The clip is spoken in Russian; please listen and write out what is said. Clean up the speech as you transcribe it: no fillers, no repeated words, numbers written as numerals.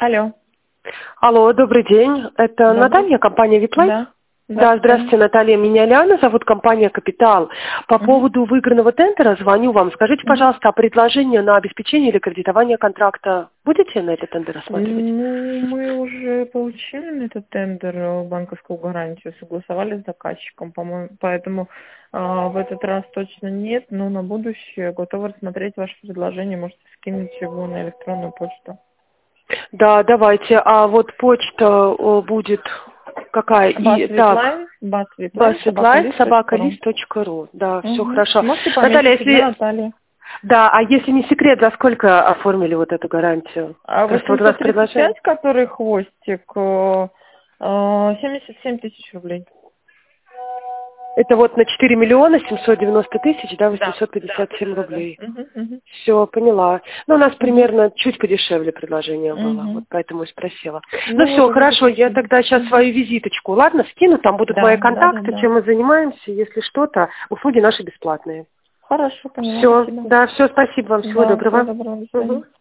Алло. Алло, добрый день. Это Добрый. Наталья, компания Виплайф? Да. Да, здравствуйте, Наталья. Меня Лиана зовут, компания «Капитал». По поводу выигранного тендера звоню вам. Скажите, пожалуйста, а предложение на обеспечение или кредитование контракта будете на этот тендер рассматривать? Ну, мы уже получили на этот тендер банковскую гарантию, согласовали с заказчиком, по-моему, поэтому в этот раз точно нет, но на будущее готовы рассмотреть ваше предложение, можете скинуть его на электронную почту. Да, давайте. А вот почта будет какая? И так, Басвитлайн, собакалист.ру. Да, все хорошо. Можете Наталья, пометить себя, если... Наталья. Да, а если не секрет, за сколько оформили вот эту гарантию? А Просто вот у вас предложение. 835, который хвостик, 77 тысяч рублей. Это вот на 4 миллиона 790 тысяч, да, Да, 857 да. рублей. Все, поняла. Ну, у нас примерно чуть подешевле предложение было, вот поэтому и спросила. Ну, Ну, вот все, уже хорошо, я заплатили. тогда сейчас свою визиточку, ладно, скину, там будут мои контакты, Да. чем мы занимаемся, если что-то, услуги наши бесплатные. Хорошо, поняла, Все, спасибо. да, все, спасибо вам, всего Да, всего доброго. доброго, до Мгм. свидания.